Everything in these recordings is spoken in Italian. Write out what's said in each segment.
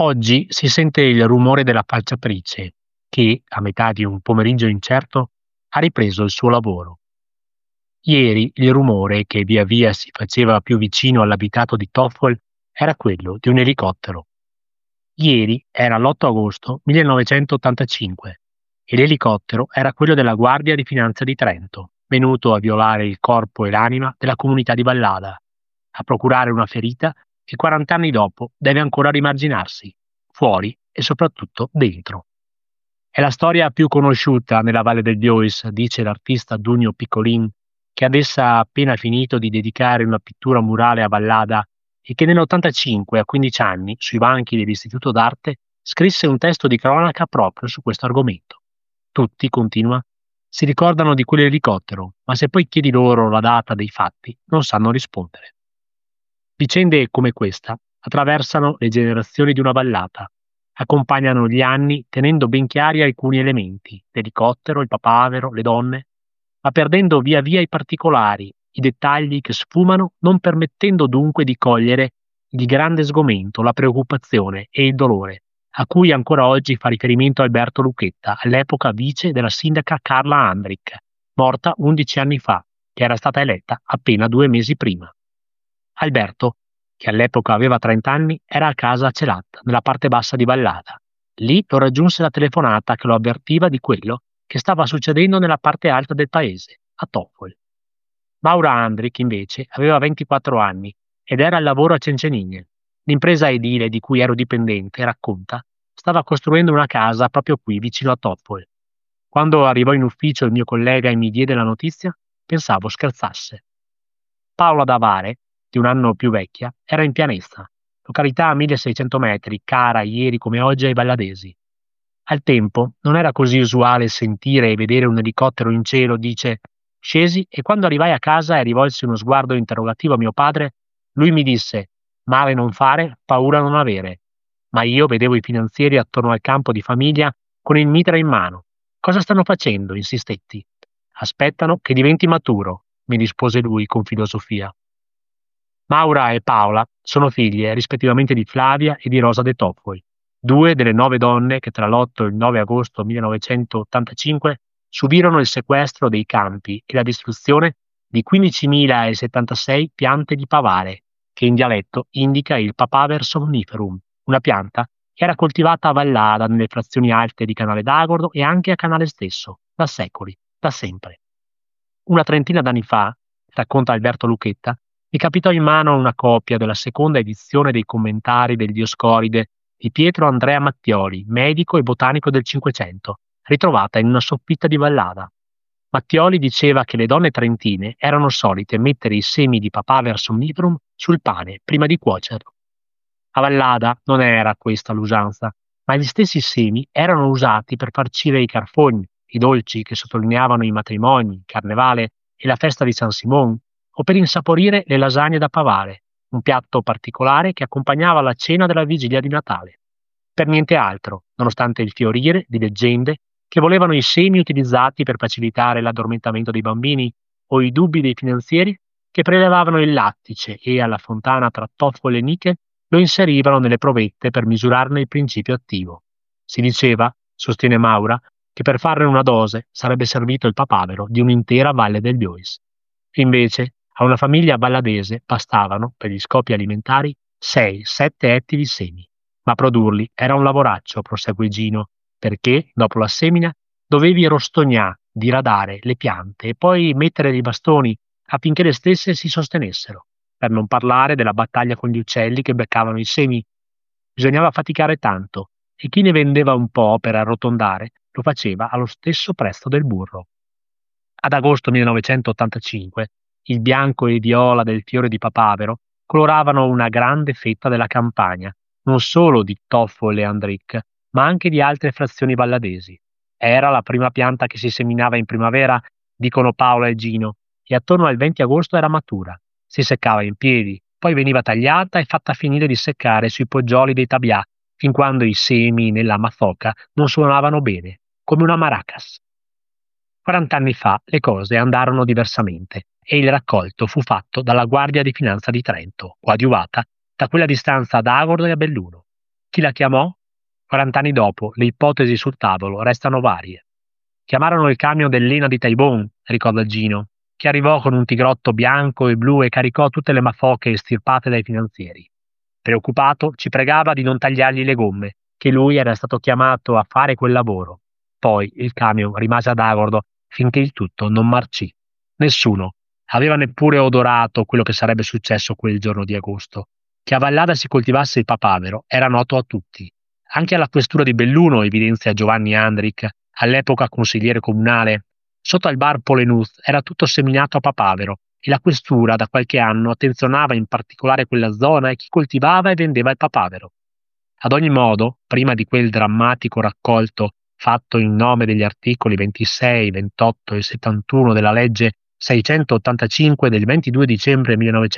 Oggi si sente il rumore della falciatrice che, a metà di un pomeriggio incerto, ha ripreso il suo lavoro. Ieri il rumore, che via via si faceva più vicino all'abitato di Toffol, era quello di un elicottero. Ieri era l'8 agosto 1985 e l'elicottero era quello della Guardia di Finanza di Trento, venuto a violare il corpo e l'anima della comunità di Vallada, a procurare una ferita che 40 anni dopo deve ancora rimarginarsi, fuori e soprattutto dentro. È la storia più conosciuta nella Valle del Diois, dice l'artista Dunio Piccolin, che adesso ha appena finito di dedicare una pittura murale a Vallada e che nell'85, a 15 anni, sui banchi dell'Istituto d'Arte, scrisse un testo di cronaca proprio su questo argomento. Tutti, continua, si ricordano di quell'elicottero, ma se poi chiedi loro la data dei fatti, non sanno rispondere. Vicende come questa attraversano le generazioni di una vallata, accompagnano gli anni tenendo ben chiari alcuni elementi, l'elicottero, il papavero, le donne, ma perdendo via via i particolari, i dettagli che sfumano, non permettendo dunque di cogliere il grande sgomento, la preoccupazione e il dolore, a cui ancora oggi fa riferimento Alberto Lucchetta, all'epoca vice della sindaca Carla Andrich, morta 11 anni fa, che era stata eletta appena 2 mesi prima. Alberto, che all'epoca aveva 30 anni, era a casa a Celat, nella parte bassa di Vallada. Lì lo raggiunse la telefonata che lo avvertiva di quello che stava succedendo nella parte alta del paese, a Toffol. Maura Andric, invece, aveva 24 anni ed era al lavoro a Cencenigne. L'impresa edile di cui ero dipendente, racconta, stava costruendo una casa proprio qui, vicino a Toffol. Quando arrivò in ufficio il mio collega e mi diede la notizia, pensavo scherzasse. Paola Davare, di un anno più vecchia, era in Pianezza, località a 1600 metri, cara ieri come oggi ai valladesi. Al tempo non era così usuale sentire e vedere un elicottero in cielo, dice. Scesi e quando arrivai a casa e rivolsi uno sguardo interrogativo a mio padre, lui mi disse: male non fare, paura non avere. Ma io vedevo i finanzieri attorno al campo di famiglia con il mitra in mano. Cosa stanno facendo? Insistetti. Aspettano che diventi maturo, mi rispose lui con filosofia. Maura e Paola sono figlie rispettivamente di Flavia e di Rosa De Toffoli, 2 delle 9 donne che tra l'8 e il 9 agosto 1985 subirono il sequestro dei campi e la distruzione di 15.076 piante di pavare, che in dialetto indica il Papaver somniferum, una pianta che era coltivata a Vallada nelle frazioni alte di Canale d'Agordo e anche a Canale stesso, da secoli, da sempre. Una trentina d'anni fa, racconta Alberto Lucchetta, mi capitò in mano una copia della seconda edizione dei commentari del Dioscoride di Pietro Andrea Mattioli, medico e botanico del Cinquecento, ritrovata in una soffitta di Vallada. Mattioli diceva che le donne trentine erano solite mettere i semi di Papaver somniferum sul pane prima di cuocerlo. A Vallada non era questa l'usanza, ma gli stessi semi erano usati per farcire i carfogni, i dolci che sottolineavano i matrimoni, il carnevale e la festa di San Simon, o per insaporire le lasagne da pavare, un piatto particolare che accompagnava la cena della vigilia di Natale. Per niente altro, nonostante il fiorire di leggende che volevano i semi utilizzati per facilitare l'addormentamento dei bambini o i dubbi dei finanzieri che prelevavano il lattice e alla fontana tra Toffol e Niche lo inserivano nelle provette per misurarne il principio attivo. Si diceva, sostiene Maura, che per farne una dose sarebbe servito il papavero di un'intera Valle del Diois. Invece, a una famiglia valladese bastavano, per gli scopi alimentari, 6-7 etti di semi. Ma produrli era un lavoraccio, prosegue Gino, perché, dopo la semina, dovevi rostognare, diradare le piante e poi mettere dei bastoni affinché le stesse si sostenessero, per non parlare della battaglia con gli uccelli che beccavano i semi. Bisognava faticare tanto e chi ne vendeva un po' per arrotondare lo faceva allo stesso prezzo del burro. Ad agosto 1985 il bianco e viola del fiore di papavero coloravano una grande fetta della campagna, non solo di Toffol e Andric, ma anche di altre frazioni valladesi. Era la prima pianta che si seminava in primavera, dicono Paola e Gino, e attorno al 20 agosto era matura. Si seccava in piedi, poi veniva tagliata e fatta finire di seccare sui poggioli dei tabià, fin quando i semi nella mazzoca non suonavano bene, come una maracas. 40 anni fa le cose andarono diversamente e il raccolto fu fatto dalla Guardia di Finanza di Trento, coadiuvata da quella di stanza ad Agordo e a Belluno. Chi la chiamò? 40 anni dopo, le ipotesi sul tavolo restano varie. Chiamarono il camion dell'Ena di Taibon, ricorda Gino, che arrivò con un tigrotto bianco e blu e caricò tutte le mafoche estirpate dai finanzieri. Preoccupato, ci pregava di non tagliargli le gomme, che lui era stato chiamato a fare quel lavoro. Poi il camion rimase ad Agordo finché il tutto non marcì. Nessuno aveva neppure odorato quello che sarebbe successo quel giorno di agosto. Che a Vallada si coltivasse il papavero era noto a tutti. Anche alla questura di Belluno, evidenzia Giovanni Andric, all'epoca consigliere comunale, sotto al bar Polenuz era tutto seminato a papavero e la questura da qualche anno attenzionava in particolare quella zona e chi coltivava e vendeva il papavero. Ad ogni modo, prima di quel drammatico raccolto fatto in nome degli articoli 26, 28 e 71 della legge 685 del 22 dicembre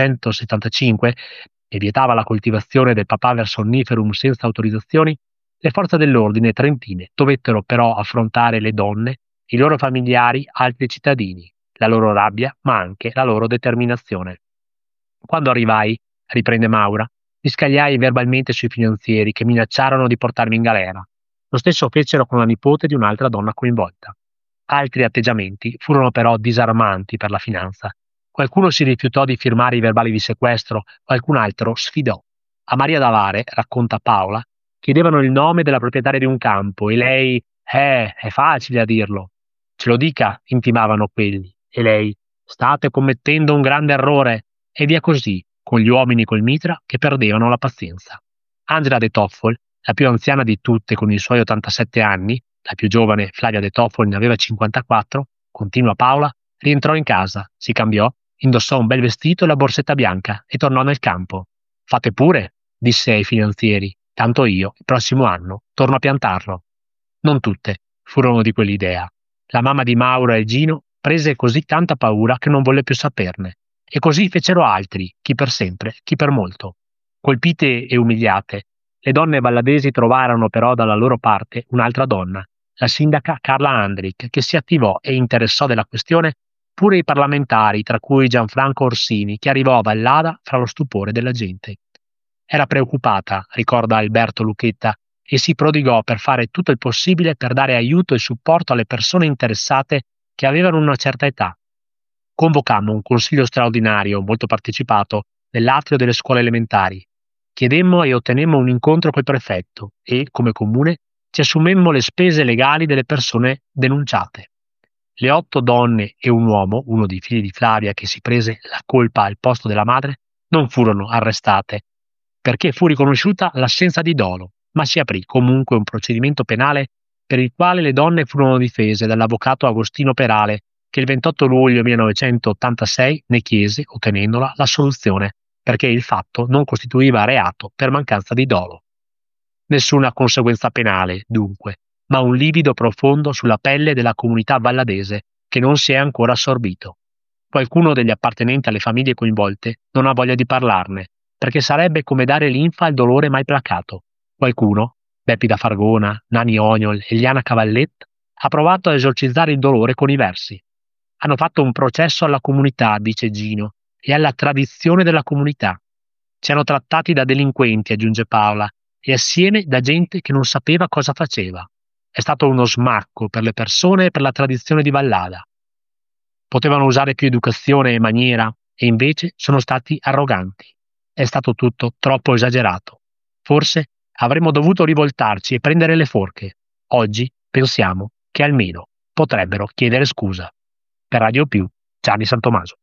1975, che vietava la coltivazione del papaver sonniferum senza autorizzazioni, le forze dell'ordine trentine dovettero però affrontare le donne, i loro familiari, altri cittadini, la loro rabbia, ma anche la loro determinazione. Quando arrivai, riprende Maura, mi scagliai verbalmente sui finanzieri che minacciarono di portarmi in galera. Lo stesso fecero con la nipote di un'altra donna coinvolta. Altri atteggiamenti furono però disarmanti per la finanza. Qualcuno si rifiutò di firmare i verbali di sequestro, qualcun altro sfidò. A Maria d'Avare, racconta Paola, chiedevano il nome della proprietaria di un campo e lei, è facile a dirlo. Ce lo dica, intimavano quelli. E lei, state commettendo un grande errore. E via così, con gli uomini col mitra che perdevano la pazienza. Angela de Toffol, la più anziana di tutte con i suoi 87 anni, la più giovane, Flavia de Toffol, ne aveva 54, continua Paola, rientrò in casa, si cambiò, indossò un bel vestito e la borsetta bianca e tornò nel campo. Fate pure, disse ai finanzieri, tanto io, il prossimo anno, torno a piantarlo. Non tutte furono di quell'idea. La mamma di Maura e Gino prese così tanta paura che non volle più saperne. E così fecero altri, chi per sempre, chi per molto. Colpite e umiliate, le donne valladesi trovarono però dalla loro parte un'altra donna, la sindaca Carla Andric, che si attivò e interessò della questione pure i parlamentari, tra cui Gianfranco Orsini, che arrivò a Vallada fra lo stupore della gente. Era preoccupata, ricorda Alberto Lucchetta, e si prodigò per fare tutto il possibile per dare aiuto e supporto alle persone interessate che avevano una certa età. Convocammo un consiglio straordinario, molto partecipato, nell'atrio delle scuole elementari. Chiedemmo e ottenemmo un incontro col prefetto e, come comune, ci assumemmo le spese legali delle persone denunciate. Le 8 donne e un uomo, uno dei figli di Flavia che si prese la colpa al posto della madre, non furono arrestate, perché fu riconosciuta l'assenza di dolo, ma si aprì comunque un procedimento penale per il quale le donne furono difese dall'avvocato Agostino Perale, che il 28 luglio 1986 ne chiese, ottenendola, l'assoluzione, perché il fatto non costituiva reato per mancanza di dolo. Nessuna conseguenza penale, dunque, ma un livido profondo sulla pelle della comunità valladese che non si è ancora assorbito. Qualcuno degli appartenenti alle famiglie coinvolte non ha voglia di parlarne, perché sarebbe come dare linfa al dolore mai placato. Qualcuno, Beppi da Fargona, Nani Oniol e Liana Cavallet, ha provato a esorcizzare il dolore con i versi. Hanno fatto un processo alla comunità, dice Gino, e alla tradizione della comunità. Ci hanno trattati da delinquenti, aggiunge Paola, e assieme da gente che non sapeva cosa faceva. È stato uno smacco per le persone e per la tradizione di Vallada. Potevano usare più educazione e maniera, e invece sono stati arroganti. È stato tutto troppo esagerato. Forse avremmo dovuto rivoltarci e prendere le forche. Oggi pensiamo che almeno potrebbero chiedere scusa. Per Radio Più, Gianni Santomaso.